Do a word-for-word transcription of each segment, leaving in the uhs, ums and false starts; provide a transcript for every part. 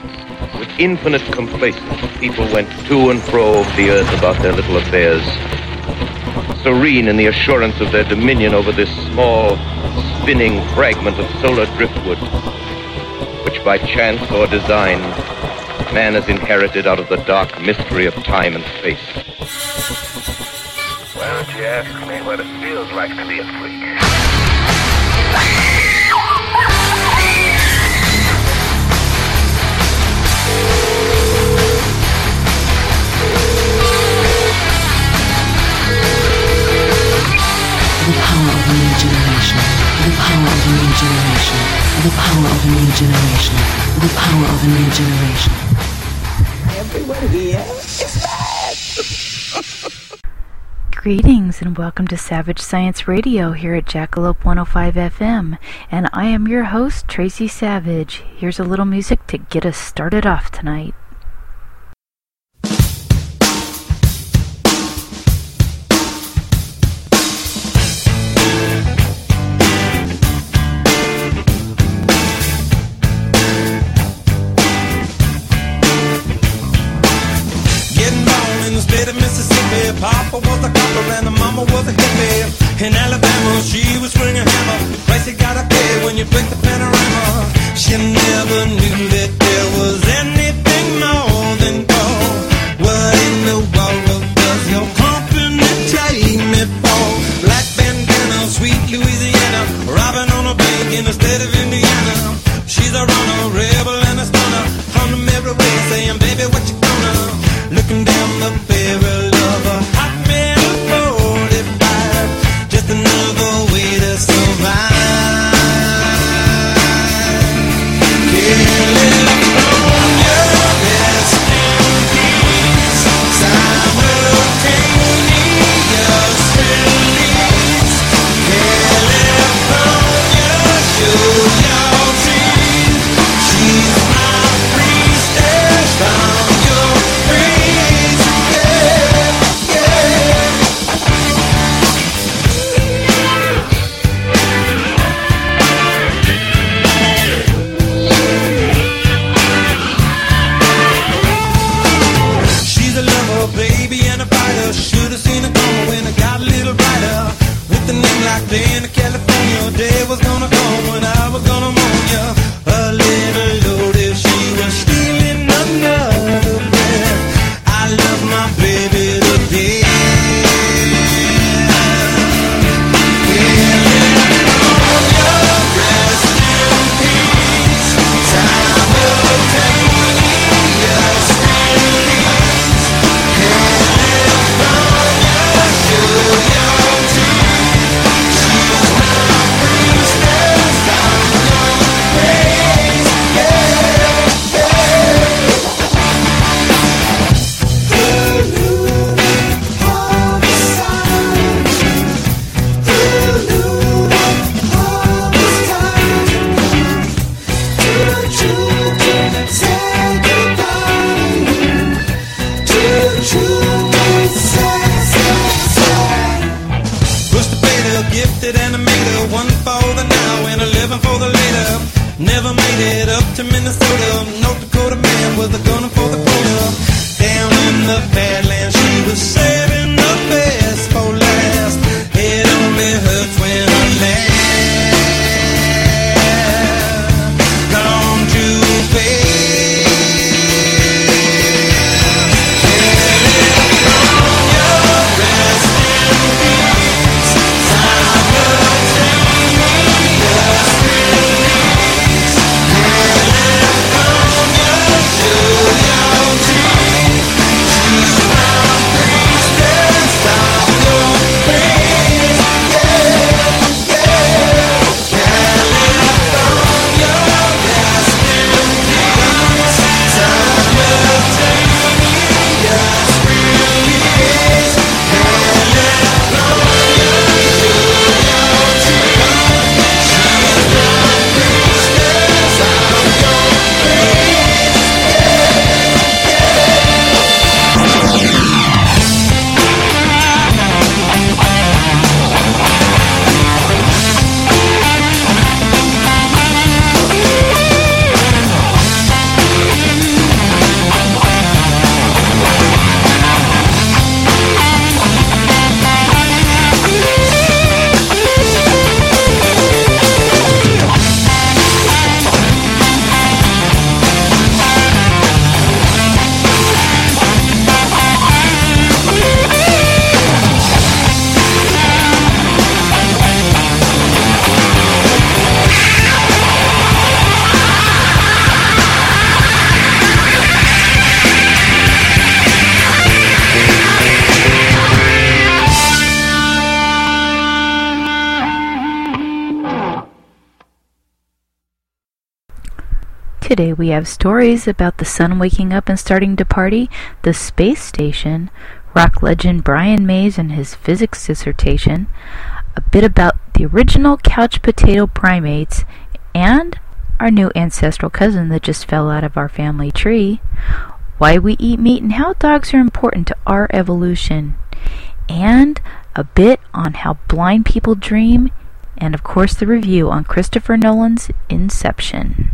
with infinite complacence, people went to and fro over the earth about their little affairs, serene in the assurance of their dominion over this small, spinning fragment of solar driftwood, which by chance or design, man has inherited out of the dark mystery of time and space. Why don't you ask me what it feels like to be a freak? The power of a new generation. The power of a new generation. The power of a new generation. The power of a new generation. Everyone here is bad. Greetings and welcome to Savage Science Radio here at Jackalope one oh five F M. And I am your host, Tracy Savage. Here's a little music to get us started off tonight. Papa was a copper and the mama was a hippie. In Alabama, she was swinging a hammer. Price you gotta pay when you break the panorama. She never knew that there was anything more than gold. What in the world does your company take me for? Black bandana, sweet Louisiana, robbing on a bank in the state of Indiana. She's a runner, rebel and a stunner. On them everywhere saying, baby, what you gonna? Looking down the barrel of a hot metal forty-five, just another way to survive. California, rest in peace. Simultaneous release. California, show your teeth. She's my priestess from your praise. Yeah, yeah. She's a lover, baby, and a fighter. Should've seen her coming when I got a little brighter. With a name like Dan in California, day was gonna come when I was gonna mourn ya. A little loaded, she was stealing another breath. I love my baby to death. California, rest in peace. Simultaneous release. California, show your teeth. She's my priestess, I'm your praise. Yeah, Push the beta, gifted animator, one for the now and eleven for the later. Never made it up to Minnesota. North Dakota man was a gunner for the quota. Down in the Badlands, she was saving the best for last. It only hurts when I laugh. Don't you feel? California, rest in peace. Simultaneous release. California, show your Today we have stories about the sun waking up and starting to party, the space station, rock legend Brian Mays and his physics dissertation, a bit about the original couch potato primates, and our new ancestral cousin that just fell out of our family tree, why we eat meat and how dogs are important to our evolution, and a bit on how blind people dream, and of course the review on Christopher Nolan's Inception.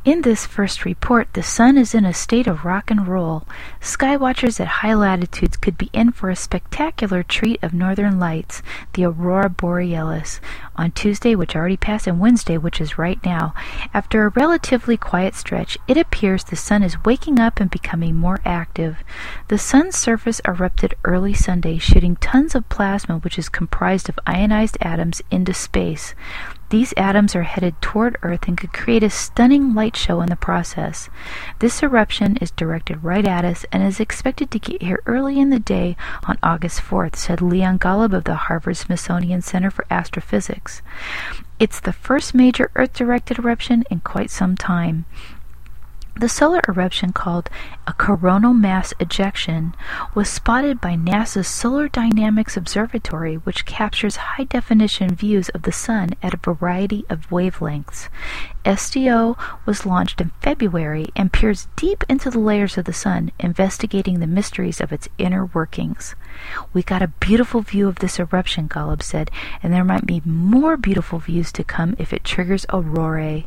In this first report, the sun is in a state of rock and roll. Skywatchers at high latitudes could be in for a spectacular treat of northern lights, the aurora borealis, on Tuesday, which already passed, and Wednesday, which is right now. After a relatively quiet stretch, it appears the sun is waking up and becoming more active. The sun's surface erupted early Sunday, shooting tons of plasma, which is comprised of ionized atoms, into space. These atoms are headed toward Earth and could create a stunning light show in the process. This eruption is directed right at us and is expected to get here early in the day on August fourth, said Leon Golub of the Harvard-Smithsonian Center for Astrophysics. It's the first major Earth-directed eruption in quite some time. The solar eruption, called a coronal mass ejection, was spotted by NASA's Solar Dynamics Observatory, which captures high-definition views of the sun at a variety of wavelengths. S D O was launched in February and peers deep into the layers of the sun, investigating the mysteries of its inner workings. "We got a beautiful view of this eruption," Golub said, "and there might be more beautiful views to come if it triggers aurorae."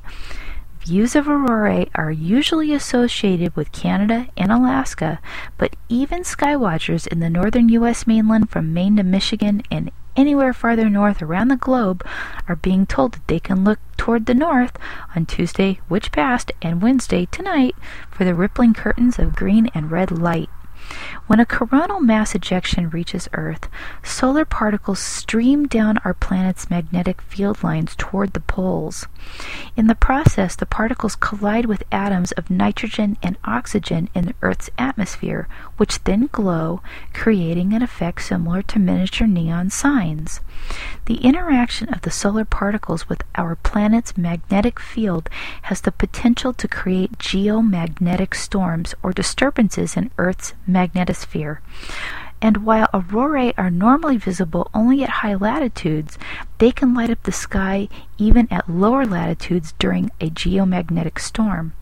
Views of aurorae are usually associated with Canada and Alaska, but even skywatchers in the northern U S mainland from Maine to Michigan and anywhere farther north around the globe are being told that they can look toward the north on Tuesday, which passed, and Wednesday, tonight, for the rippling curtains of green and red light. When a coronal mass ejection reaches Earth, solar particles stream down our planet's magnetic field lines toward the poles. In the process, the particles collide with atoms of nitrogen and oxygen in Earth's atmosphere, which then glow, creating an effect similar to miniature neon signs. The interaction of the solar particles with our planet's magnetic field has the potential to create geomagnetic storms or disturbances in Earth's magnetosphere. And while aurorae are normally visible only at high latitudes, they can light up the sky even at lower latitudes during a geomagnetic storm.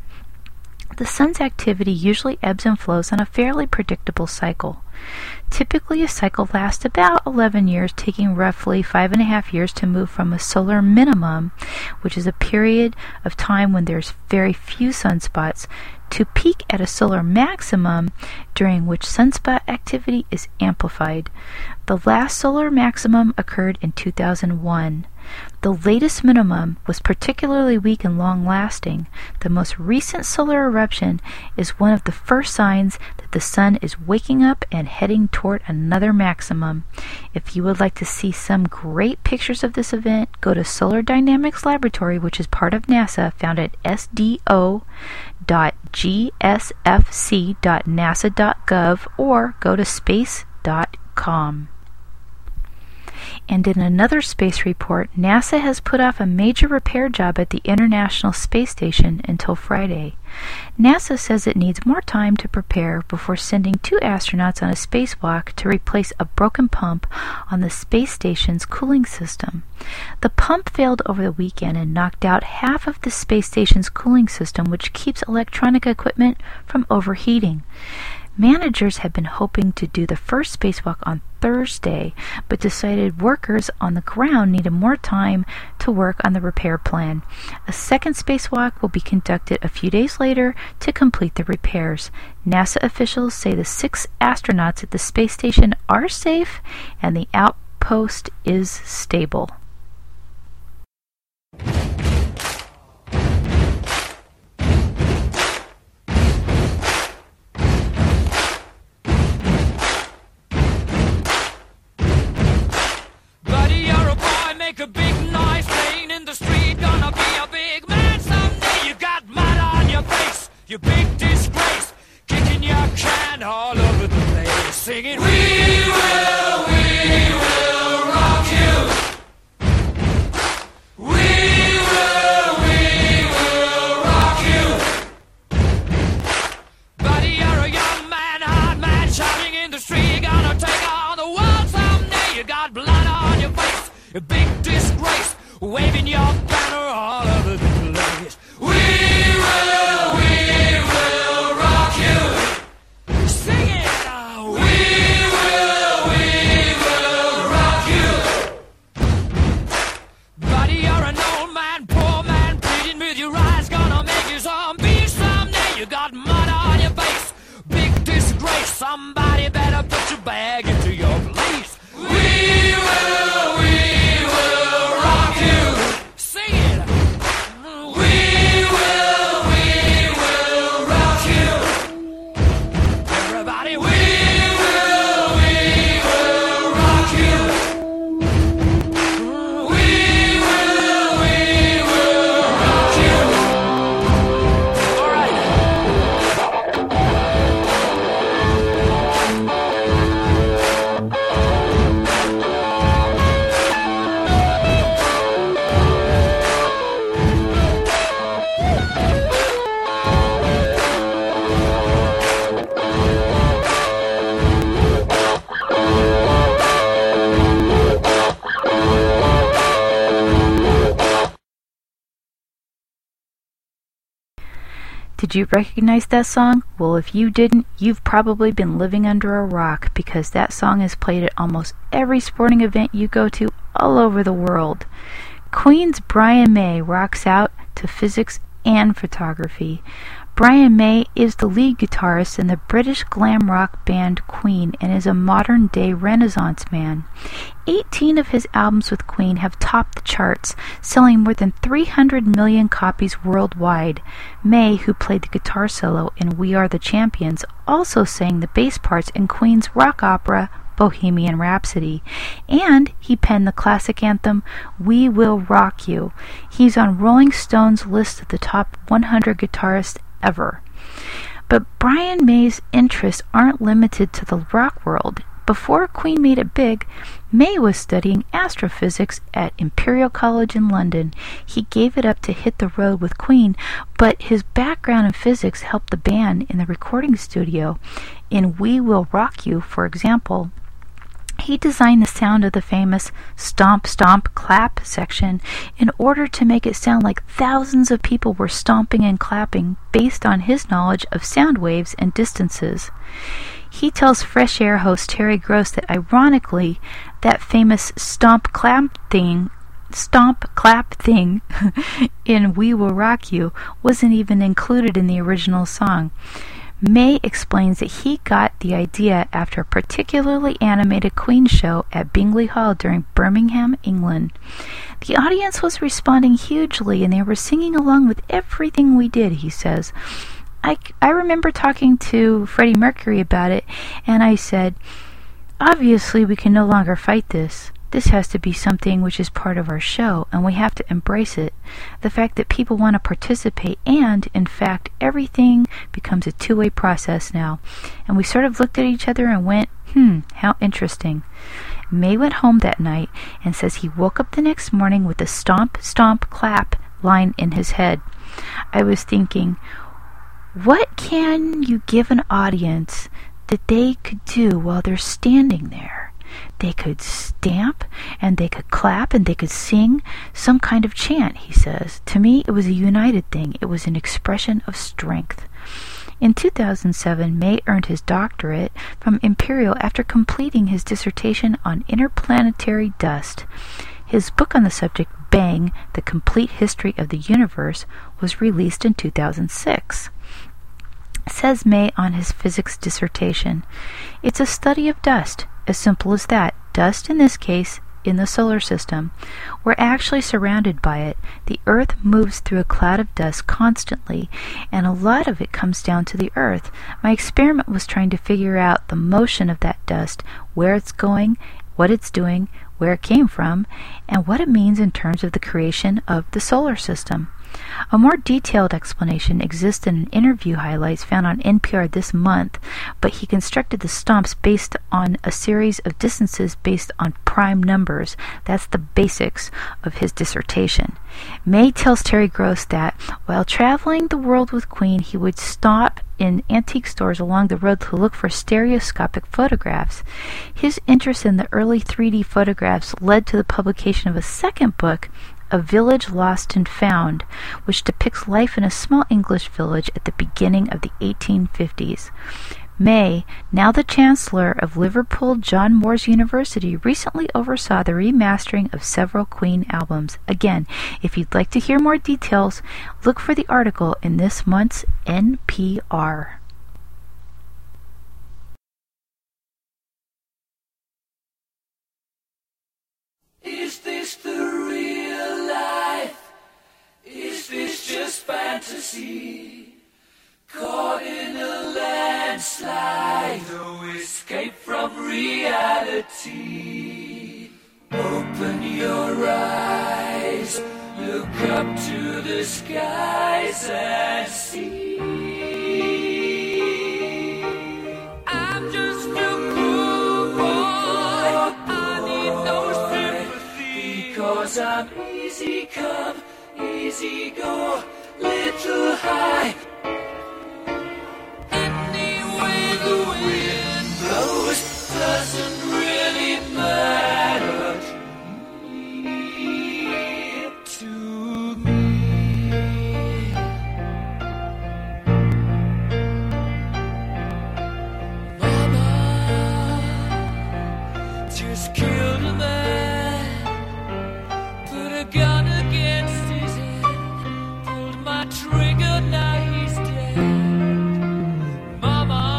The sun's activity usually ebbs and flows on a fairly predictable cycle. Typically, a cycle lasts about eleven years, taking roughly five and a half years to move from a solar minimum, which is a period of time when there's very few sunspots, to peak at a solar maximum, during which sunspot activity is amplified. The last solar maximum occurred in two thousand one. The latest minimum was particularly weak and long-lasting. The most recent solar eruption is one of the first signs that the sun is waking up and heading toward another maximum. If you would like to see some great pictures of this event, go to Solar Dynamics Laboratory, which is part of NASA, found at s d o dot g s f c dot nasa dot gov, or go to space dot com. And in another space report, NASA has put off a major repair job at the International Space Station until Friday. NASA says it needs more time to prepare before sending two astronauts on a spacewalk to replace a broken pump on the space station's cooling system. The pump failed over the weekend and knocked out half of the space station's cooling system, which keeps electronic equipment from overheating. Managers had been hoping to do the first spacewalk on Thursday, but decided workers on the ground needed more time to work on the repair plan. A second spacewalk will be conducted a few days later to complete the repairs. NASA officials say the six astronauts at the space station are safe and the outpost is stable. Make a big noise playing in the street, gonna be a big man someday. You got mud on your face, you big disgrace, kicking your can all over the place, singing, "We will, we will rock you. We will, we will rock you." Buddy, you're a young man, hard man, shouting in the street, gonna take on the world someday. You got blood on your face, a big disgrace, waving your banner all over the place. We will, we will rock you. Sing it now. We will, we will rock you. Buddy, you're an old man, poor man, pleading with your eyes, gonna make you some Somebody better put your bag into your valise. We will, we will rock you. Sing it. We will, we will rock you. Everybody, we will, we will rock you. We will, we will rock you. All right. Did you recognize that song? Well, if you didn't, you've probably been living under a rock, because that song is played at almost every sporting event you go to all over the world. Queen's Brian May rocks out to physics and photography. Brian May is the lead guitarist in the British glam rock band Queen and is a modern-day Renaissance man. eighteen of his albums with Queen have topped the charts, selling more than three hundred million copies worldwide. May, who played the guitar solo in We Are the Champions, also sang the bass parts in Queen's rock opera Bohemian Rhapsody, and he penned the classic anthem We Will Rock You. He's on Rolling Stone's list of the top one hundred guitarists ever. But Brian May's interests aren't limited to the rock world. Before Queen made it big, May was studying astrophysics at Imperial College in London. He gave it up to hit the road with Queen, but his background in physics helped the band in the recording studio. In We Will Rock You, for example, he designed the sound of the famous stomp, stomp, clap section in order to make it sound like thousands of people were stomping and clapping based on his knowledge of sound waves and distances. He tells Fresh Air host Terry Gross that ironically, that famous stomp clap thing stomp clap thing in We Will Rock You wasn't even included in the original song. May explains that he got the idea after a particularly animated Queen show at Bingley Hall during Birmingham, England. The audience was responding hugely and they were singing along with everything we did, he says. I, I remember talking to Freddie Mercury about it, and I said, obviously we can no longer fight this. This has to be something which is part of our show, and we have to embrace it. The fact that people want to participate, and, in fact, everything becomes a two-way process now. And we sort of looked at each other and went, hmm, how interesting. May went home that night and says he woke up the next morning with the stomp, stomp, clap line in his head. I was thinking, what can you give an audience that they could do while they're standing there? They could stamp, and they could clap, and they could sing some kind of chant, he says. To me, it was a united thing. It was an expression of strength. In two thousand seven, May earned his doctorate from Imperial after completing his dissertation on interplanetary dust. His book on the subject, Bang, The Complete History of the Universe, was released in two thousand six. Says May on his physics dissertation, it's a study of dust, as simple as that. Dust, in this case, in the solar system. We're actually surrounded by it. The Earth moves through a cloud of dust constantly, and a lot of it comes down to the Earth. My experiment was trying to figure out the motion of that dust, where it's going, what it's doing, where it came from, and what it means in terms of the creation of the solar system. A more detailed explanation exists in an interview highlights found on N P R this month, but he constructed the stomps based on a series of distances based on prime numbers. That's the basics of his dissertation. May tells Terry Gross that while traveling the world with Queen, he would stop in antique stores along the road to look for stereoscopic photographs. His interest in the early three D photographs led to the publication of a second book, A Village Lost and Found, which depicts life in a small English village at the beginning of the eighteen fifties. May, now the Chancellor of Liverpool John Moores University, recently oversaw the remastering of several Queen albums. Again, if you'd like to hear more details, look for the article in this month's N P R. fantasy, caught in a landslide, no escape from reality. Open your eyes, look up to the skies and see. I'm just a poor boy, I need no sympathy, because I'm easy come, easy go, little high. Any way the wind blows doesn't really matter to me. Mama just killed a man, put a gun against his head, pulled my trigger, now he's dead. Mama,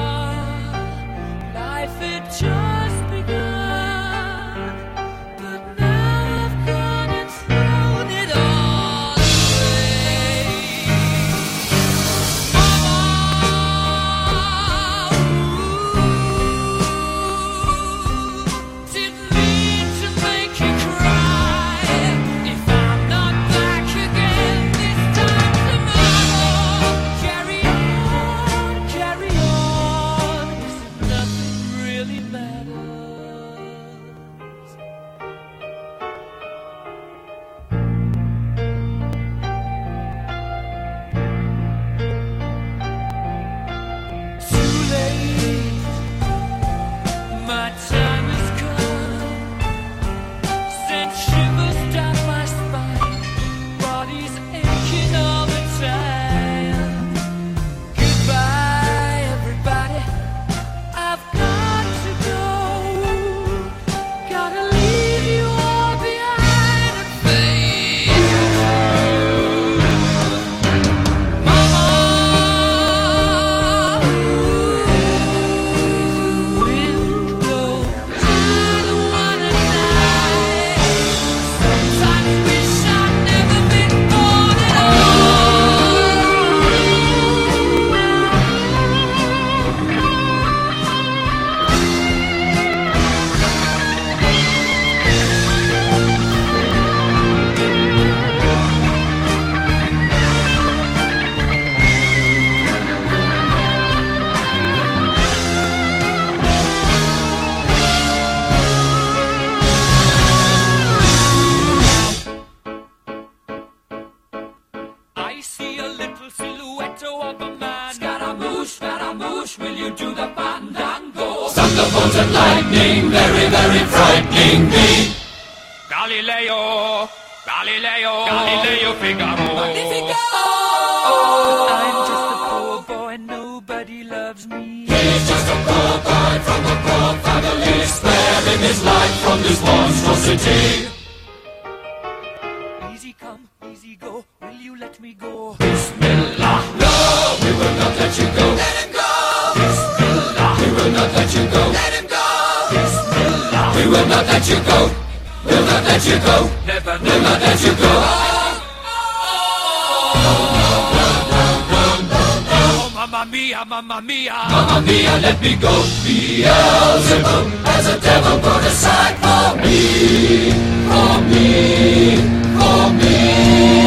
life had just begun, but now I've gone and thrown it all away. Mama, ooh, didn't mean to make you cry. If I'm not back again this time tomorrow, carry on, carry on, as if nothing really matters. Too late, my time has come. Sent shivers down my spine, body's aching all the time. Goodbye, everybody, I've got to go. Gotta leave you all behind and fade. Mama, wind blows, I don't wanna die. Sometimes wish I'd never been born at I see a little silhouette of a man. Scaramouche, Scaramouche, will you do the fandango? Thunderbolt and lightning, very, very frightening me. Galileo, Galileo, Galileo Figaro. Magnifico! I'm just a poor boy, nobody loves me. He's just a poor boy from a poor family, sparing his life from this monstrosity. Easy come, easy go, will you let me go? Bismillah, no, we will not let you go. Let him go. Bismillah, we will not let you go. Let him go. Bismillah, we will not let you go. We'll not let you go. Never, never, will not let you go. Oh, mamma mia, mamma mia, mamma mia, let me go. Beelzebub has a devil put aside for me, for me, for me.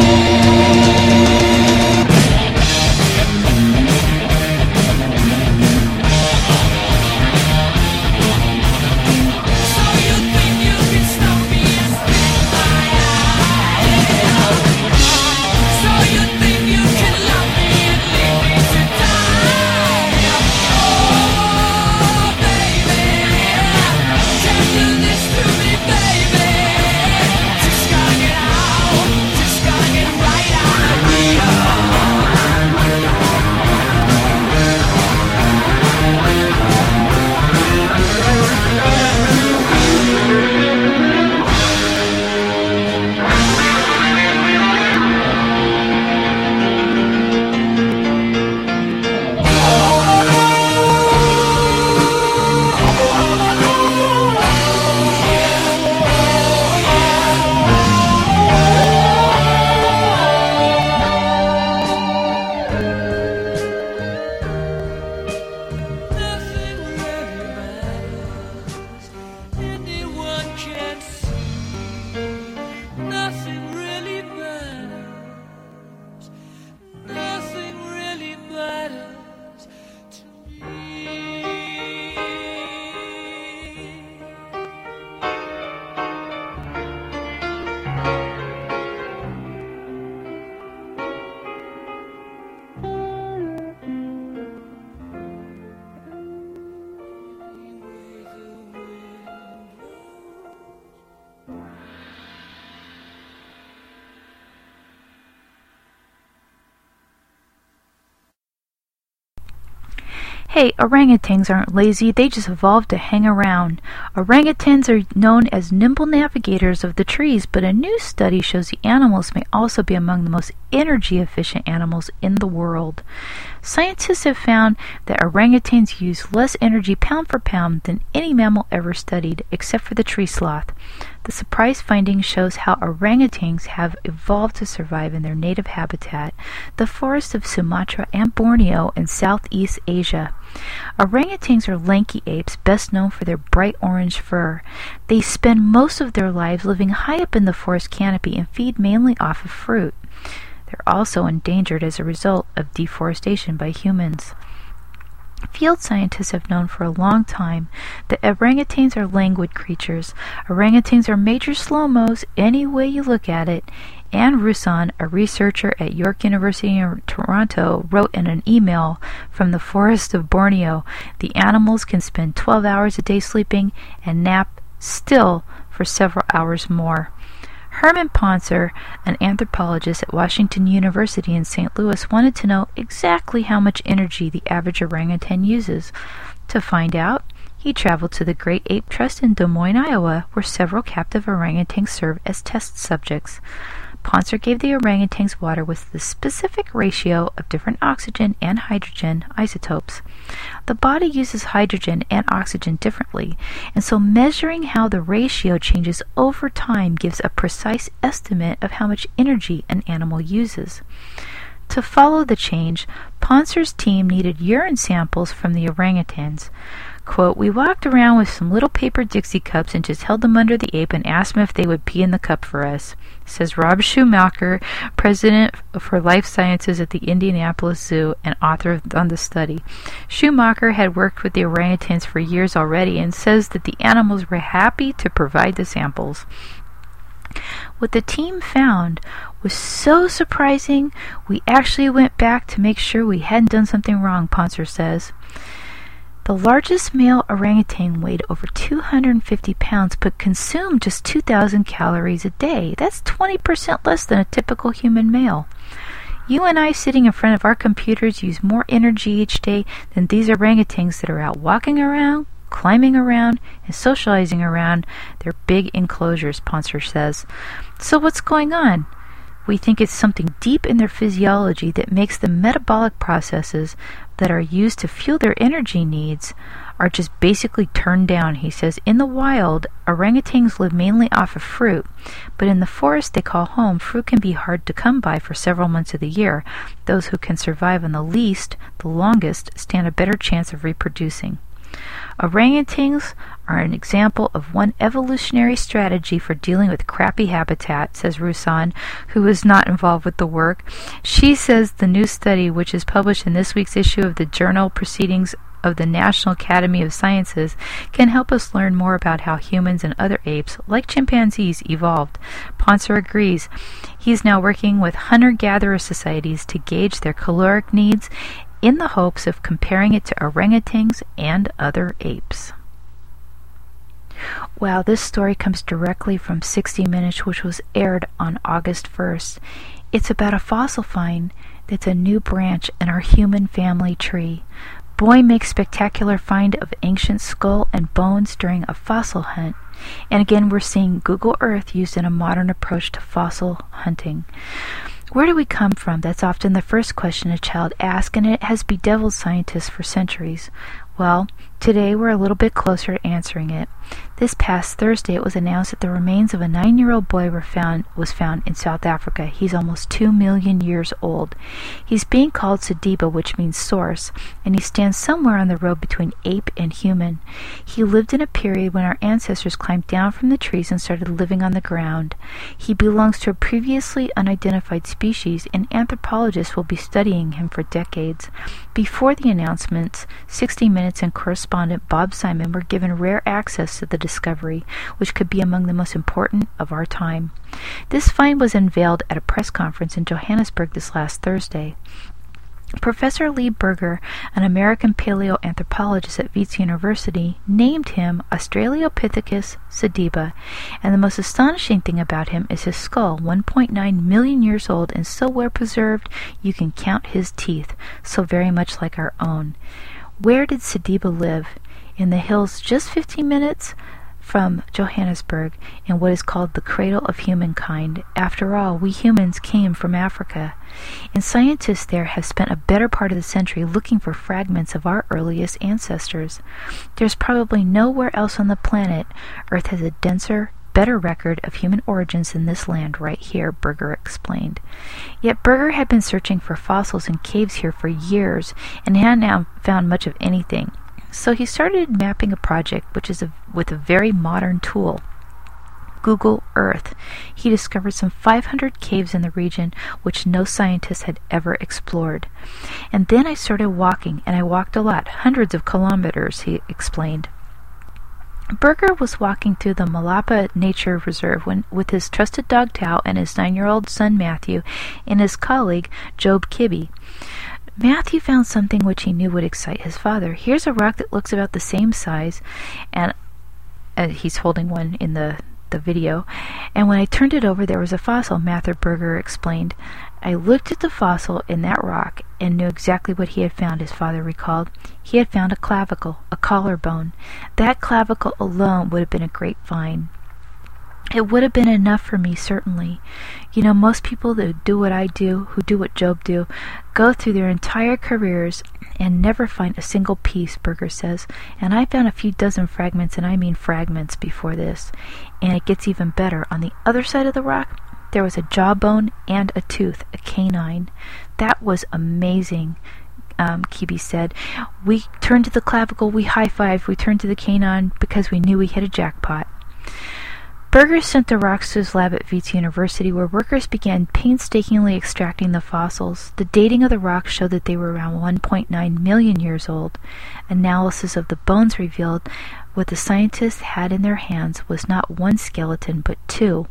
So you think you can stop me and spit my eye? So you think you can love me and leave me to die? Oh, baby, can't do this to me, baby. Just gotta get out, just gotta get right out. Hey, orangutans aren't lazy, they just evolved to hang around. Orangutans are known as nimble navigators of the trees, but a new study shows the animals may also be among the most energy-efficient animals in the world. Scientists have found that orangutans use less energy pound for pound than any mammal ever studied, except for the tree sloth. The surprise finding shows how orangutans have evolved to survive in their native habitat, the forests of Sumatra and Borneo in Southeast Asia. Orangutans are lanky apes best known for their bright orange fur. They spend most of their lives living high up in the forest canopy and feed mainly off of fruit. They're also endangered as a result of deforestation by humans. Field scientists have known for a long time that orangutans are languid creatures. Orangutans are major slow-mos any way you look at it. Anne Roussan, a researcher at York University in Toronto, wrote in an email from the forest of Borneo, the animals can spend twelve hours a day sleeping and nap still for several hours more. Herman Poncer, an anthropologist at Washington University in Saint Louis, wanted to know exactly how much energy the average orangutan uses. To find out, he traveled to the Great Ape Trust in Des Moines, Iowa, where several captive orangutans serve as test subjects. Poncer gave the orangutans water with the specific ratio of different oxygen and hydrogen isotopes. The body uses hydrogen and oxygen differently, and so measuring how the ratio changes over time gives a precise estimate of how much energy an animal uses. To follow the change, Poncer's team needed urine samples from the orangutans. Quote, "We walked around with some little paper Dixie cups and just held them under the ape and asked them if they would pee in the cup for us," says Rob Schumacher, president for life sciences at the Indianapolis Zoo and author on the study. Schumacher had worked with the orangutans for years already and says that the animals were happy to provide the samples. What the team found was so surprising, we actually went back to make sure we hadn't done something wrong, Poncer says. The largest male orangutan weighed over two hundred fifty pounds but consumed just two thousand calories a day. That's twenty percent less than a typical human male. You and I sitting in front of our computers use more energy each day than these orangutans that are out walking around, climbing around, and socializing around their big enclosures, Poncer says. So what's going on? We think it's something deep in their physiology that makes the metabolic processes that are used to fuel their energy needs are just basically turned down, he says. In the wild, orangutans live mainly off of fruit, but in the forest they call home, fruit can be hard to come by for several months of the year. Those who can survive on the least, the longest, stand a better chance of reproducing. Orangutans are an example of one evolutionary strategy for dealing with crappy habitat, says Roussan, who is not involved with the work. She says the new study, which is published in this week's issue of the Journal Proceedings of the National Academy of Sciences, can help us learn more about how humans and other apes, like chimpanzees, evolved. Poncer agrees. He's now working with hunter-gatherer societies to gauge their caloric needs in the hopes of comparing it to orangutans and other apes. Wow, this story comes directly from sixty minutes, which was aired on August first. It's about a fossil find that's a new branch in our human family tree. Boy makes spectacular find of ancient skull and bones during a fossil hunt. And again, we're seeing Google Earth used in a modern approach to fossil hunting. Where do we come from? That's often the first question a child asks, and it has bedeviled scientists for centuries. Well, today we're a little bit closer to answering it. This past Thursday, it was announced that the remains of a nine-year-old boy were found was found in South Africa. He's almost two million years old. He's being called Sediba, which means source, and he stands somewhere on the road between ape and human. He lived in a period when our ancestors climbed down from the trees and started living on the ground. He belongs to a previously unidentified species, and anthropologists will be studying him for decades. Before the announcements, sixty minutes and correspondent Bob Simon were given rare access to the discovery, which could be among the most important of our time. This find was unveiled at a press conference in Johannesburg this last Thursday. Professor Lee Berger, an American paleoanthropologist at Wits University, named him Australopithecus sediba, and the most astonishing thing about him is his skull, one point nine million years old and so well preserved you can count his teeth, so very much like our own. Where did Sadiba live? In the hills just fifteen minutes from Johannesburg, in what is called the cradle of humankind. After all, we humans came from Africa, and scientists there have spent a better part of the century looking for fragments of our earliest ancestors. There's probably nowhere else on the planet Earth has a denser, better record of human origins than this land right here, Berger explained. Yet Berger had been searching for fossils in caves here for years and hadn't now found much of anything. So he started mapping a project which is a, with a very modern tool, Google Earth. He discovered some five hundred caves in the region which no scientist had ever explored. And then I started walking, and I walked a lot, hundreds of kilometers, he explained. Berger was walking through the Malapa Nature Reserve when, with his trusted dog Tao and his nine-year-old son Matthew and his colleague Job Kibbe. Matthew found something which he knew would excite his father. Here's a rock that looks about the same size, and uh, he's holding one in the, the video, and when I turned it over there was a fossil, Mather Berger explained. I looked at the fossil in that rock and knew exactly what he had found, his father recalled. He had found a clavicle, a collarbone. That clavicle alone would have been a great find. It would have been enough for me, certainly. You know, most people that do what I do, who do what Job do, go through their entire careers and never find a single piece, Berger says. And I found a few dozen fragments, and I mean fragments, before this. And it gets even better. On the other side of the rock, there was a jawbone and a tooth, a canine. That was amazing, um, Kibbe said. We turned to the clavicle, we high-fived, we turned to the canine because we knew we hit a jackpot. Berger sent the rocks to his lab at Wits University, where workers began painstakingly extracting the fossils. The dating of the rocks showed that they were around one point nine million years old. Analysis of the bones revealed what the scientists had in their hands was not one skeleton, but two.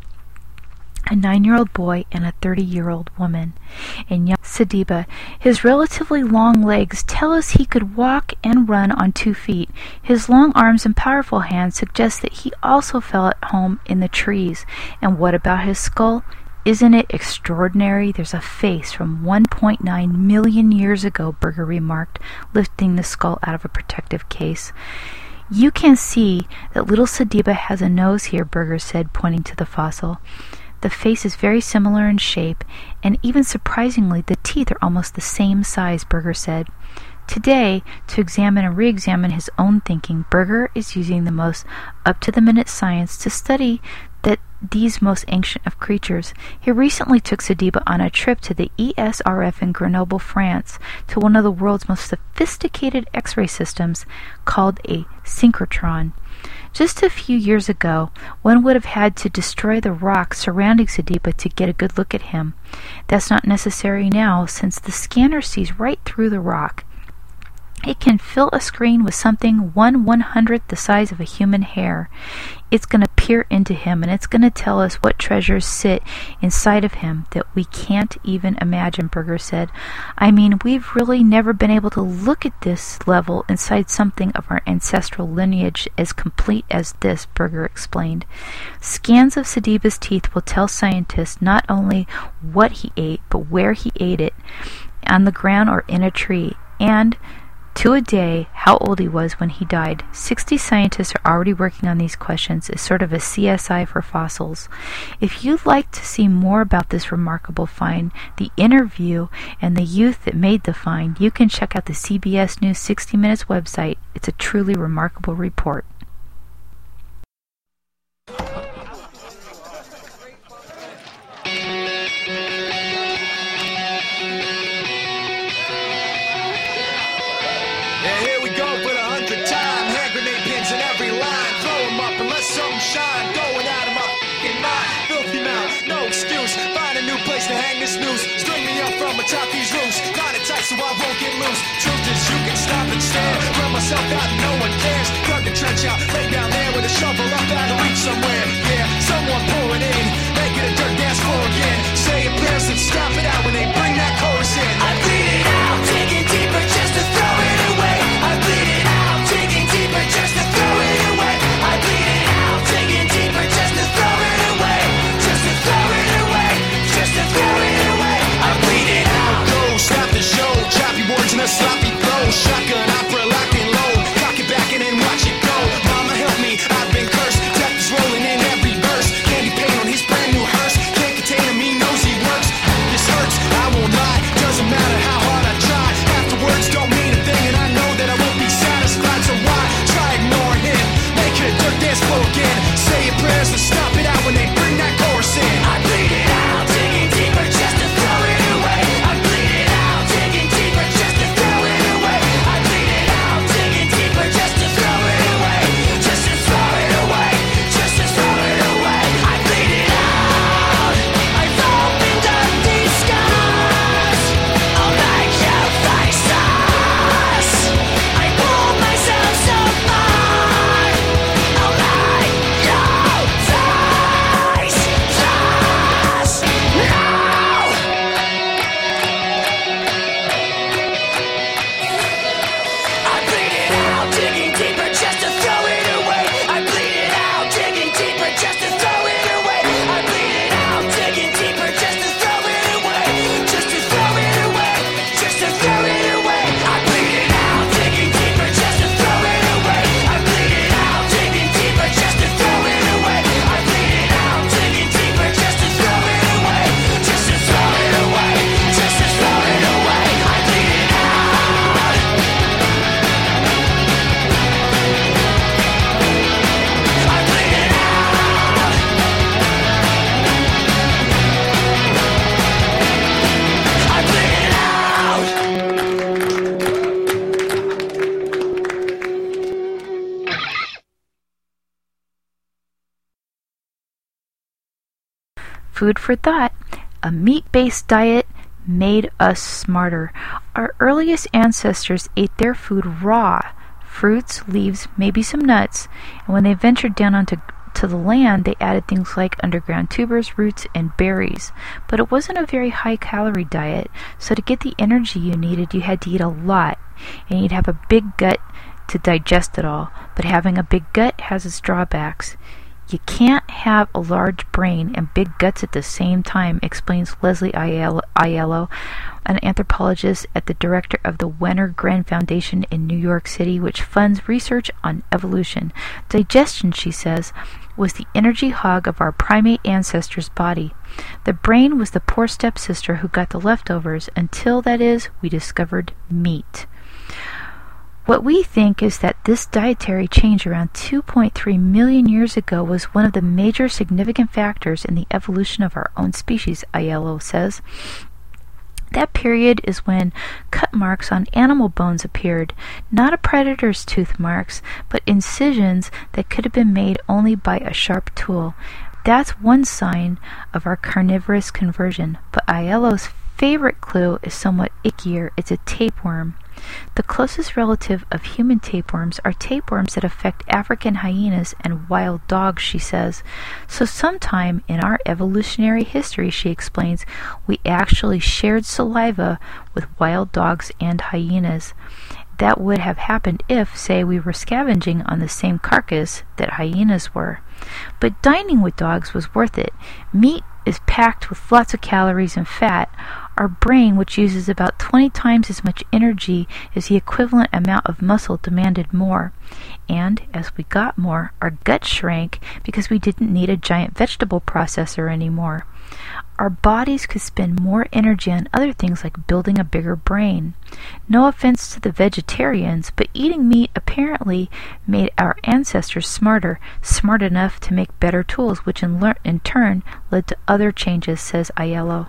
A nine-year-old boy and a thirty-year-old woman. And young Sadiba, his relatively long legs tell us he could walk and run on two feet. His long arms and powerful hands suggest that he also fell at home in the trees. And what about his skull? Isn't it extraordinary? There's a face from one point nine million years ago, Berger remarked, lifting the skull out of a protective case. You can see that little Sadiba has a nose here, Berger said, pointing to the fossil. The face is very similar in shape, and even surprisingly, the teeth are almost the same size, Berger said. Today, to examine and re-examine his own thinking, Berger is using the most up-to-the-minute science to study that these most ancient of creatures. He recently took Sadiba on a trip to the E S R F in Grenoble, France, to one of the world's most sophisticated X-ray systems called a synchrotron. Just a few years ago, one would have had to destroy the rock surrounding Sadiba to get a good look at him. That's not necessary now, since the scanner sees right through the rock. It can fill a screen with something one one-hundredth the size of a human hair. It's going to peer into him, and it's going to tell us what treasures sit inside of him that we can't even imagine, Berger said. I mean, we've really never been able to look at this level inside something of our ancestral lineage as complete as this, Berger explained. Scans of Sadiba's teeth will tell scientists not only what he ate, but where he ate it, on the ground or in a tree, and to a day, how old he was when he died. Sixty scientists are already working on these questions as sort of a C S I for fossils. If you'd like to see more about this remarkable find, the interview, and the youth that made the find, you can check out the C B S News sixty minutes website. It's a truly remarkable report. To hang this noose, string me up from atop these roofs. Got it tight so I won't get loose. Truth is you can stop and stare. Run myself out and no one cares. Dug the trench out, lay down there with a shovel up out of reach somewhere. Yeah, someone pour it in, make it a dirt dance floor again. Saying prayers and stop it out when they bring that chorus in. I bleed it out, digging deeper just to throw it away. I bleed it out, digging deeper just to throw it away. I bleed it out, digging deeper just to throw it away. Just to throw it away. Just to throw it away, I bleed it out. Go, stop the show, choppy words and a sloppy flow. Shotgun opera like Food for thought. A meat-based diet made us smarter. Our earliest ancestors ate their food raw. Fruits, leaves, maybe some nuts. And when they ventured down onto to the land, they added things like underground tubers, roots, and berries. But it wasn't a very high-calorie diet, so to get the energy you needed, you had to eat a lot. And you'd have a big gut to digest it all. But having a big gut has its drawbacks. You can't have a large brain and big guts at the same time, explains Leslie Aiello, an anthropologist at the director of the Wenner Gren Foundation in New York City, which funds research on evolution. Digestion, she says, was the energy hog of our primate ancestors' body. The brain was the poor stepsister who got the leftovers until, that is, we discovered meat. What we think is that this dietary change around two point three million years ago was one of the major significant factors in the evolution of our own species, Aiello says. That period is when cut marks on animal bones appeared, not a predator's tooth marks, but incisions that could have been made only by a sharp tool. That's one sign of our carnivorous conversion, but Aiello's favorite clue is somewhat ickier. It's a tapeworm. The closest relative of human tapeworms are tapeworms that affect African hyenas and wild dogs, she says. So sometime in our evolutionary history, she explains, we actually shared saliva with wild dogs and hyenas. That would have happened if, say, we were scavenging on the same carcass that hyenas were. But dining with dogs was worth it. Meat is packed with lots of calories and fat. Our brain, which uses about twenty times as much energy as the equivalent amount of muscle, demanded more. And as we got more, our gut shrank because we didn't need a giant vegetable processor anymore. Our bodies could spend more energy on other things like building a bigger brain. No offense to the vegetarians, but eating meat apparently made our ancestors smarter, smart enough to make better tools, which in, lear- in turn led to other changes, says Aiello.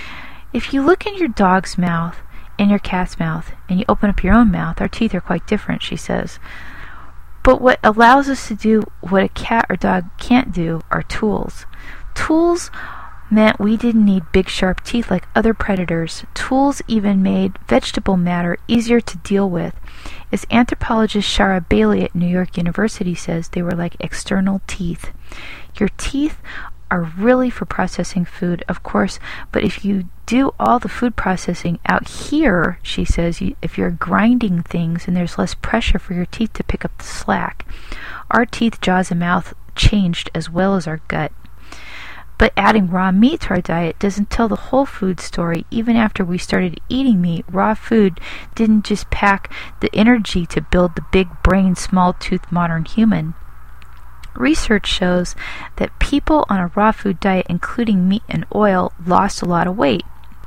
If you look in your dog's mouth and your cat's mouth, and you open up your own mouth, our teeth are quite different, she says. But what allows us to do what a cat or dog can't do are tools. Tools meant we didn't need big sharp teeth like other predators. Tools even made vegetable matter easier to deal with. As anthropologist Shara Bailey at New York University says, they were like external teeth. Your teeth are really for processing food, of course, but if you do all the food processing out here, she says, you, if you're grinding things and there's less pressure for your teeth to pick up the slack. Our teeth, jaws, and mouth changed as well as our gut. But adding raw meat to our diet doesn't tell the whole food story. Even after we started eating meat, raw food didn't just pack the energy to build the big brain, small tooth modern human. Research shows that people on a raw food diet, including meat and oil, lost a lot of weight.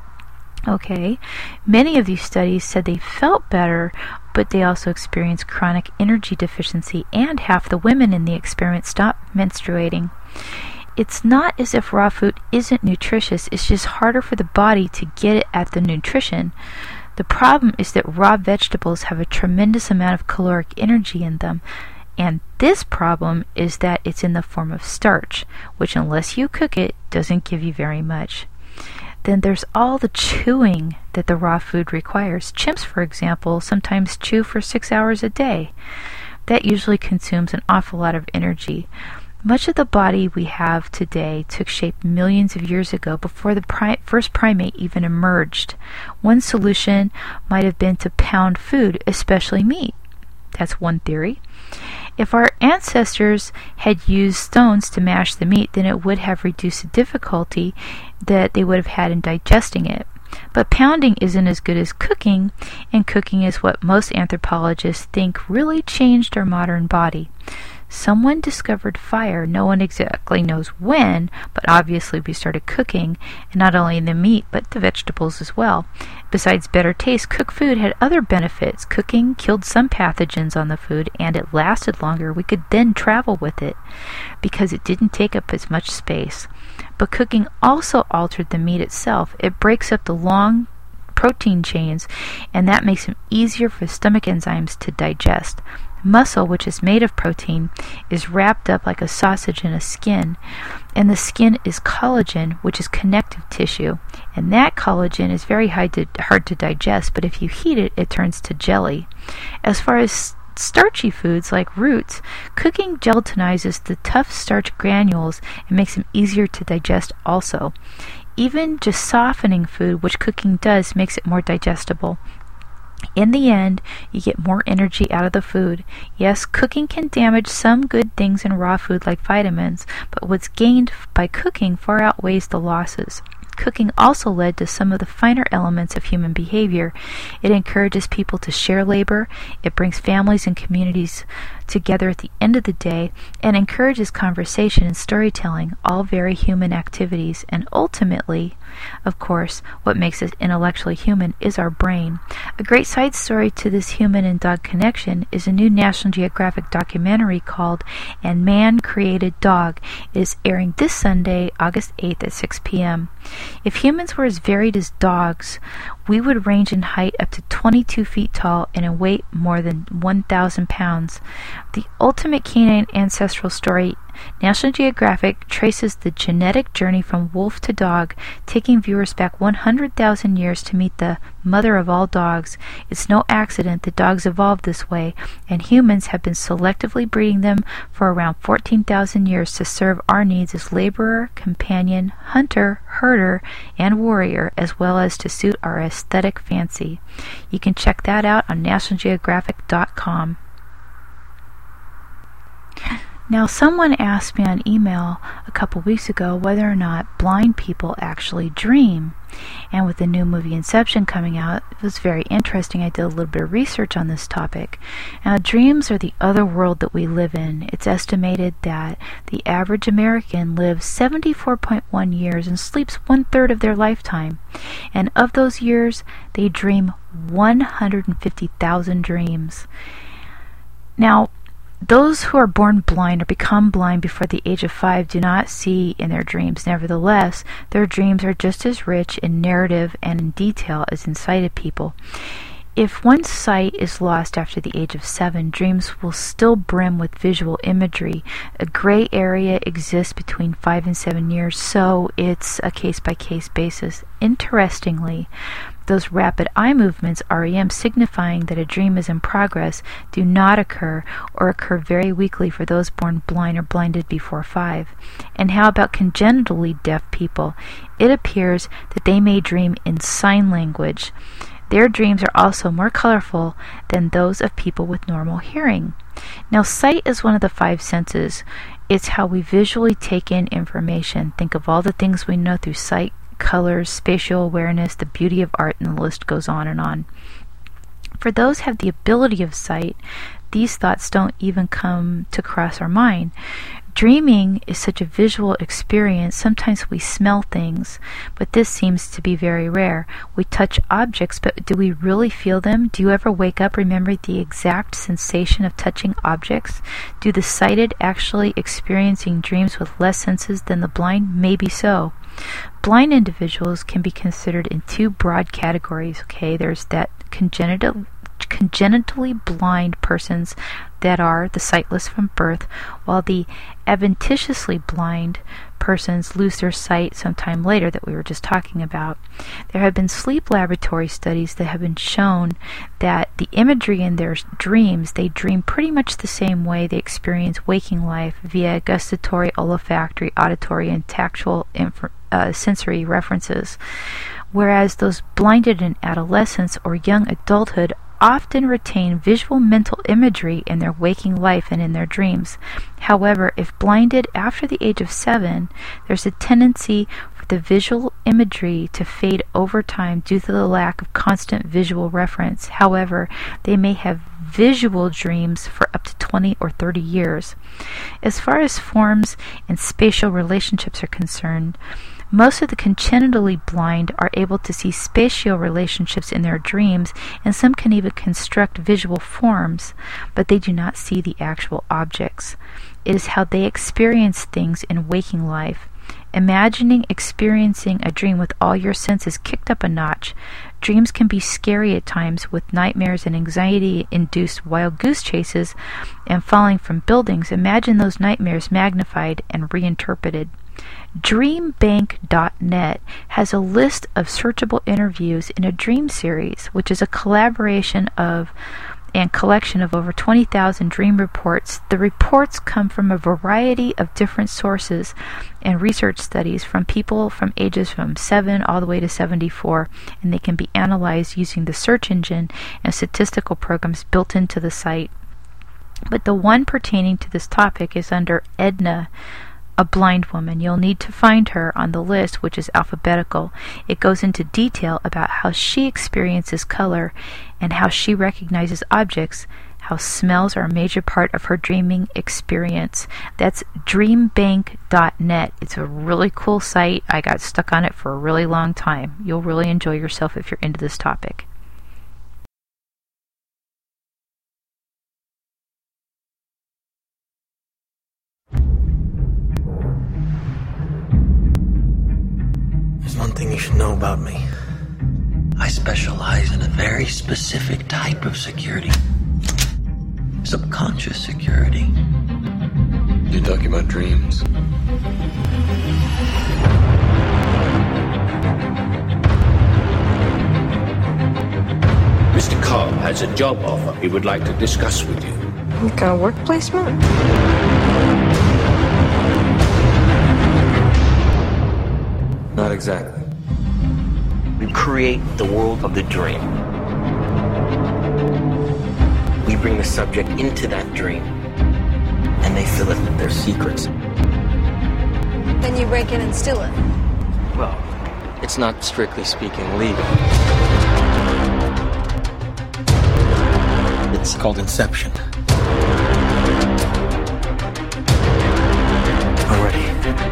Okay, many of these studies said they felt better, but they also experienced chronic energy deficiency, and half the women in the experiment stopped menstruating. It's not as if raw food isn't nutritious, it's just harder for the body to get it at the nutrition. The problem is that raw vegetables have a tremendous amount of caloric energy in them, and this problem is that it's in the form of starch, which unless you cook it, doesn't give you very much. Then there's all the chewing that the raw food requires. Chimps, for example, sometimes chew for six hours a day. That usually consumes an awful lot of energy. Much of the body we have today took shape millions of years ago, before the pri- first primate even emerged. One solution might have been to pound food, especially meat. That's one theory. If our ancestors had used stones to mash the meat, then it would have reduced the difficulty that they would have had in digesting it. But pounding isn't as good as cooking, and cooking is what most anthropologists think really changed our modern body. Someone discovered fire. No one exactly knows when, but obviously we started cooking, and not only the meat, but the vegetables as well. Besides better taste, cooked food had other benefits. Cooking killed some pathogens on the food, and it lasted longer. We could then travel with it, because it didn't take up as much space. But cooking also altered the meat itself. It breaks up the long protein chains, and that makes them easier for stomach enzymes to digest. Muscle, which is made of protein, is wrapped up like a sausage in a skin, and the skin is collagen, which is connective tissue, and that collagen is very hard to, hard to digest, but if you heat it, it turns to jelly. As far as starchy foods like roots, cooking gelatinizes the tough starch granules and makes them easier to digest also. Even just softening food, which cooking does, makes it more digestible. In the end, you get more energy out of the food. Yes, cooking can damage some good things in raw food like vitamins, but what's gained by cooking far outweighs the losses. Cooking also led to some of the finer elements of human behavior. It encourages people to share labor, it brings families and communities together at the end of the day, and encourages conversation and storytelling, all very human activities. And ultimately, of course, what makes us intellectually human is our brain. A great side story to this human and dog connection is a new National Geographic documentary called And Man Created Dog. It is airing this Sunday, August eighth at six p.m. If humans were as varied as dogs, we would range in height up to twenty-two feet tall and in weight more than one thousand pounds. The ultimate canine ancestral story, National Geographic traces the genetic journey from wolf to dog, taking viewers back one hundred thousand years to meet the mother of all dogs. It's no accident that dogs evolved this way, and humans have been selectively breeding them for around fourteen thousand years to serve our needs as laborer, companion, hunter, herder, and warrior, as well as to suit our aesthetic fancy. You can check that out on national geographic dot com. Now, someone asked me on email a couple weeks ago whether or not blind people actually dream. And with the new movie Inception coming out, it was very interesting. I did a little bit of research on this topic. Now, dreams are the other world that we live in. It's estimated that the average American lives seventy-four point one years and sleeps one-third of their lifetime. And of those years, they dream one hundred fifty thousand dreams. Now, those who are born blind or become blind before the age of five do not see in their dreams. Nevertheless, their dreams are just as rich in narrative and in detail as in sighted people. If one's sight is lost after the age of seven, dreams will still brim with visual imagery. A gray area exists between five and seven years, so it's a case-by-case basis. Interestingly, those rapid eye movements, R E M, signifying that a dream is in progress, do not occur or occur very weakly for those born blind or blinded before five. And how about congenitally deaf people? It appears that they may dream in sign language. Their dreams are also more colorful than those of people with normal hearing. Now, sight is one of the five senses. It's how we visually take in information. Think of all the things we know through sight, colors, spatial awareness, the beauty of art, and the list goes on and on. For those who have the ability of sight, these thoughts don't even come to cross our mind. Dreaming is such a visual experience. Sometimes we smell things, but this seems to be very rare. We touch objects, but do we really feel them? Do you ever wake up remembering the exact sensation of touching objects? Do the sighted actually experiencing dreams with less senses than the blind? Maybe so. Blind individuals can be considered in two broad categories. Okay, there's that congenital congenitally blind persons that are the sightless from birth, while the adventitiously blind persons lose their sight sometime later that we were just talking about. There have been sleep laboratory studies that have been shown that the imagery in their dreams, they dream pretty much the same way they experience waking life via gustatory, olfactory, auditory, and tactile inf- uh, sensory references, whereas those blinded in adolescence or young adulthood often retain visual mental imagery in their waking life and in their dreams. However, if blinded after the age of seven, there's a tendency for the visual imagery to fade over time due to the lack of constant visual reference. However, they may have visual dreams for up to twenty or thirty years. As far as forms and spatial relationships are concerned, most of the congenitally blind are able to see spatial relationships in their dreams, and some can even construct visual forms, but they do not see the actual objects. It is how they experience things in waking life. Imagining experiencing a dream with all your senses kicked up a notch. Dreams can be scary at times, with nightmares and anxiety-induced wild goose chases and falling from buildings. Imagine those nightmares magnified and reinterpreted. dream bank dot net has a list of searchable interviews in a dream series, which is a collaboration of and collection of over twenty thousand dream reports. The reports come from a variety of different sources and research studies from people from ages from seven all the way to seventy-four, and they can be analyzed using the search engine and statistical programs built into the site. But the one pertaining to this topic is under Edna, a blind woman. You'll need to find her on the list, which is alphabetical. It goes into detail about how she experiences color and how she recognizes objects, how smells are a major part of her dreaming experience. That's dream bank dot net. It's a really cool site. I got stuck on it for a really long time. You'll really enjoy yourself if you're into this topic. There's one thing you should know about me. I specialize in a very specific type of security. Subconscious security. You're talking about dreams? Mister Cobb has a job offer he would like to discuss with you. Like a work placement? Not exactly. We create the world of the dream. We bring the subject into that dream, and they fill it with their secrets. Then you break in and steal it. Well, it's not strictly speaking legal. It's called Inception. Already.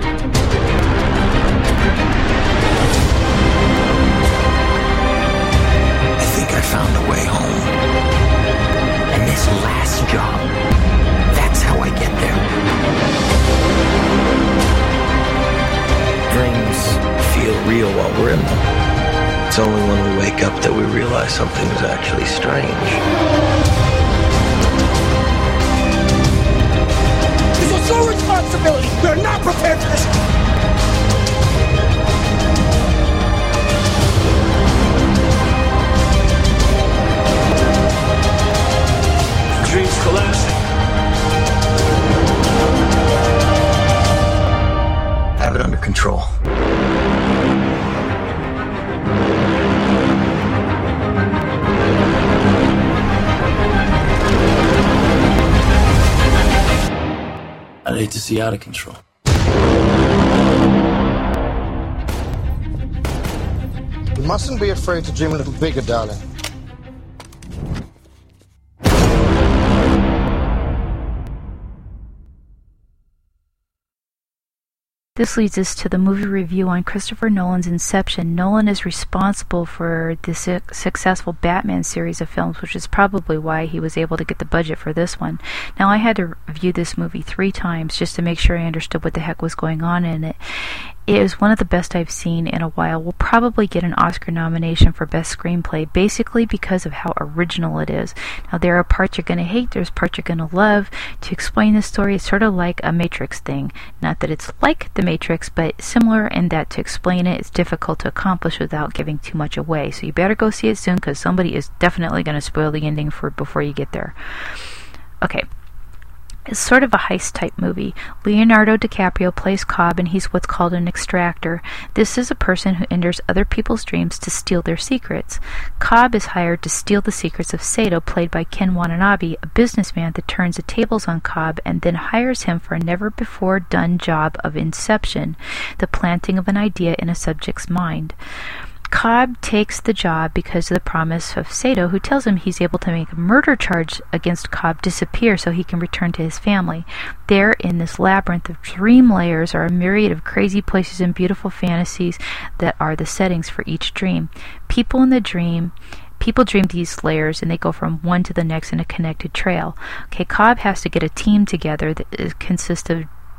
I found a way home. And this last job, that's how I get there. Dreams feel real while we're in them. It's only when we wake up that we realize something is actually strange. This is your responsibility. We're not prepared for this. Dreams collapsing. Have it under control. I'd hate to see out of control. You mustn't be afraid to dream a little bigger, darling. This leads us to the movie review on Christopher Nolan's Inception. Nolan is responsible for the su- successful Batman series of films, which is probably why he was able to get the budget for this one. Now, I had to review this movie three times just to make sure I understood what the heck was going on in it. It is one of the best I've seen in a while. We'll probably get an Oscar nomination for Best Screenplay, basically because of how original it is. Now, there are parts you're going to hate, there's parts you're going to love. To explain this story, it's sort of like a Matrix thing. Not that it's like the Matrix, but similar in that to explain it, it's difficult to accomplish without giving too much away. So you better go see it soon, because somebody is definitely going to spoil the ending for before you get there. Okay. It's sort of a heist-type movie. Leonardo DiCaprio plays Cobb, and he's what's called an extractor. This is a person who enters other people's dreams to steal their secrets. Cobb is hired to steal the secrets of Sato, played by Ken Watanabe, a businessman that turns the tables on Cobb and then hires him for a never-before-done job of inception, the planting of an idea in a subject's mind. Cobb takes the job because of the promise of Sato, who tells him he's able to make a murder charge against Cobb disappear so he can return to his family. There, in this labyrinth of dream layers, are a myriad of crazy places and beautiful fantasies that are the settings for each dream. People in the dream... People dream these layers, and they go from one to the next in a connected trail. Okay, Cobb has to get a team together that is, consists of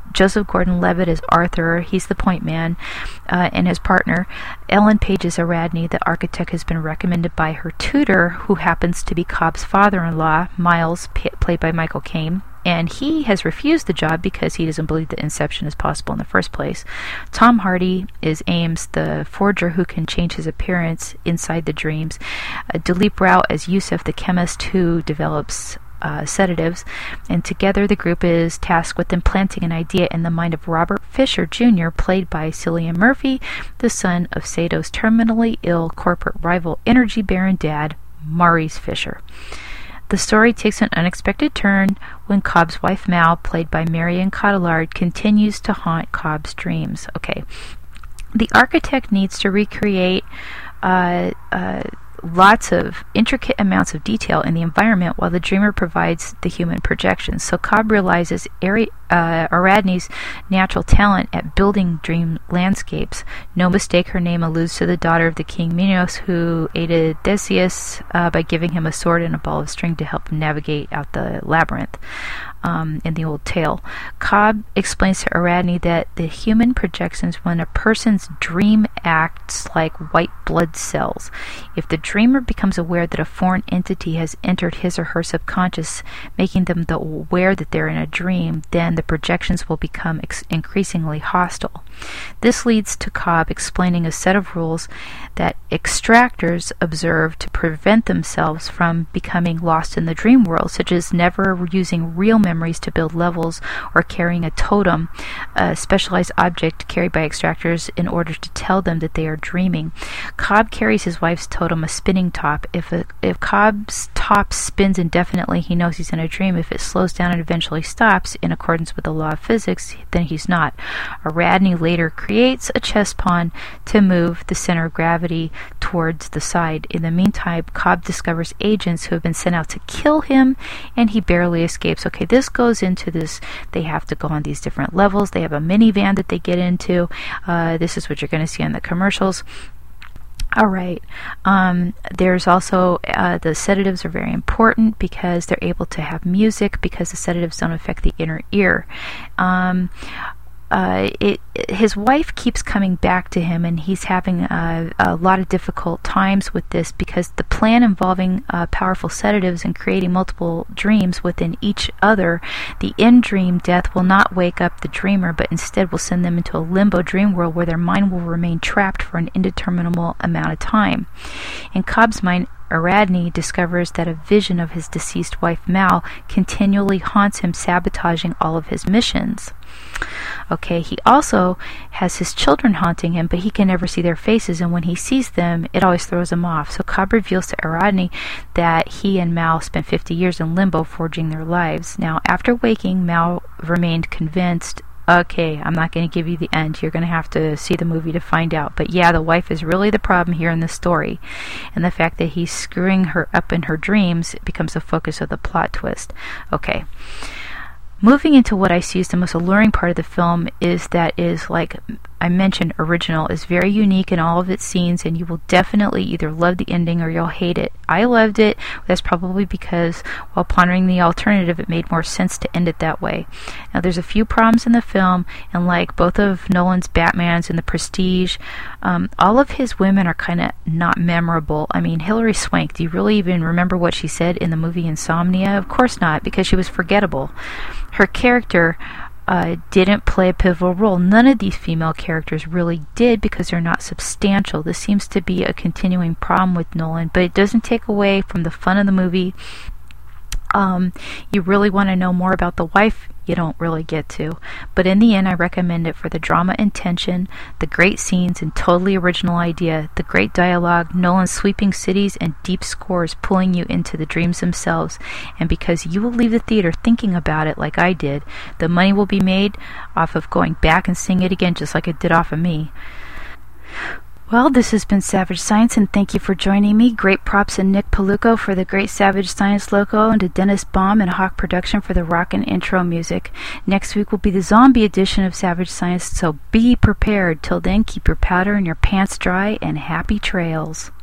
Joseph Gordon-Levitt as Arthur. He's the point man, uh, and his partner. Ellen Page as Ariadne. The architect has been recommended by her tutor, who happens to be Cobb's father-in-law, Miles, p- played by Michael Caine. And he has refused the job because he doesn't believe that inception is possible in the first place. Tom Hardy is Ames, the forger who can change his appearance inside the dreams. Uh, Dileep Rao as Yusuf, the chemist who develops uh, sedatives. And together the group is tasked with implanting an idea in the mind of Robert Fisher Junior, played by Cillian Murphy, the son of Sato's terminally ill corporate rival energy baron dad, Maurice Fisher. The story takes an unexpected turn when Cobb's wife Mal, played by Marion Cotillard, continues to haunt Cobb's dreams. Okay, the architect needs to recreate uh, uh, lots of intricate amounts of detail in the environment while the dreamer provides the human projections. So Cobb realizes Ari- uh, Ariadne's natural talent at building dream landscapes. No mistake, her name alludes to the daughter of the king Minos, who aided Theseus uh, by giving him a sword and a ball of string to help him navigate out the labyrinth. Um, in the old tale, Cobb explains to Ariadne that the human projections when a person's dream acts like white blood cells. If the dreamer becomes aware that a foreign entity has entered his or her subconscious, making them the aware that they're in a dream, then the projections will become ex- increasingly hostile. This leads to Cobb explaining a set of rules that extractors observe to prevent themselves from becoming lost in the dream world, such as never using real memories to build levels or carrying a totem, a specialized object carried by extractors in order to tell them that they are dreaming. Cobb carries his wife's totem, a spinning top. If a, if Cobb's top spins indefinitely, he knows he's in a dream. If it slows down and eventually stops, in accordance with the law of physics, then he's not. Ariadne later creates a chess pawn to move the center of gravity towards the side. In the meantime, Cobb discovers agents who have been sent out to kill him, and he barely escapes. Okay, this goes into this. They have to go on these different levels. They have a minivan that they get into. Uh, this is what you're going to see in the commercials. All right. Um, there's also uh, the sedatives are very important because they're able to have music, because the sedatives don't affect the inner ear. Um, Uh, it, his wife keeps coming back to him, and he's having uh, a lot of difficult times with this because the plan involving uh, powerful sedatives and creating multiple dreams within each other, the in-dream death will not wake up the dreamer, but instead will send them into a limbo dream world where their mind will remain trapped for an indeterminable amount of time. In Cobb's mind, Ariadne discovers that a vision of his deceased wife Mal continually haunts him, sabotaging all of his missions. Okay, he also has his children haunting him, but he can never see their faces, and when he sees them, it always throws him off. So Cobb reveals to Ariadne that he and Mal spent fifty years in limbo forging their lives. Now, after waking, Mal remained convinced, okay, I'm not going to give you the end. You're going to have to see the movie to find out. But yeah, the wife is really the problem here in the story. And the fact that he's screwing her up in her dreams becomes the focus of the plot twist. Okay. Moving into what I see as the most alluring part of the film is that is, like I mentioned, original, is very unique in all of its scenes, and you will definitely either love the ending or you'll hate it. I loved it. That's probably because while pondering the alternative, it made more sense to end it that way. Now, there's a few problems in the film, and like both of Nolan's Batmans and The Prestige, um, all of his women are kind of not memorable. I mean, Hilary Swank, do you really even remember what she said in the movie Insomnia? Of course not, because she was forgettable. Her character uh, didn't play a pivotal role. None of these female characters really did because they're not substantial. This seems to be a continuing problem with Nolan, but it doesn't take away from the fun of the movie. Um, you really want to know more about the wife, you don't really get to. But in the end, I recommend it for the drama and tension, the great scenes and totally original idea, the great dialogue, Nolan's sweeping cities, and deep scores pulling you into the dreams themselves. And because you will leave the theater thinking about it like I did, the money will be made off of going back and seeing it again just like it did off of me. Well, this has been Savage Science, and thank you for joining me. Great props to Nick Paluco for the great Savage Science logo, and to Dennis Baum and Hawk Production for the rock and intro music. Next week will be the zombie edition of Savage Science, so be prepared. Till then, keep your powder and your pants dry, and happy trails.